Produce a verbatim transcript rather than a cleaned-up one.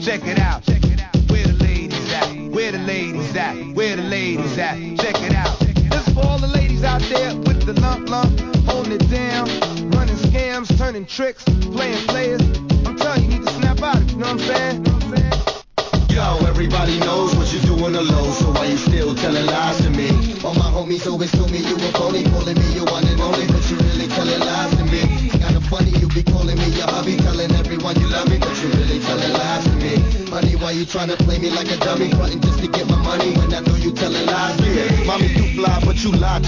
Check it out. Where the ladies at? Where the ladies at? Where the ladies at? Check it out. This is for all the ladies out there with the lump lump, holding it down, running scams, turning tricks, playing players. I'm telling you, you need to snap out of it, you know what I'm saying? You know what I'm saying? Yo, everybody knows what you do on the low, so why you still telling lies to me? All my homies always told me you a phony, calling me your one and only, but you really telling lies to me. Kinda funny, you be calling me your hubby, telling everyone you love me, but you really telling lies to me. Honey, why you tryna play me like a dummy, frontin' just to get my money when I know you telling lies? Yeah, mommy, you fly, but you lie.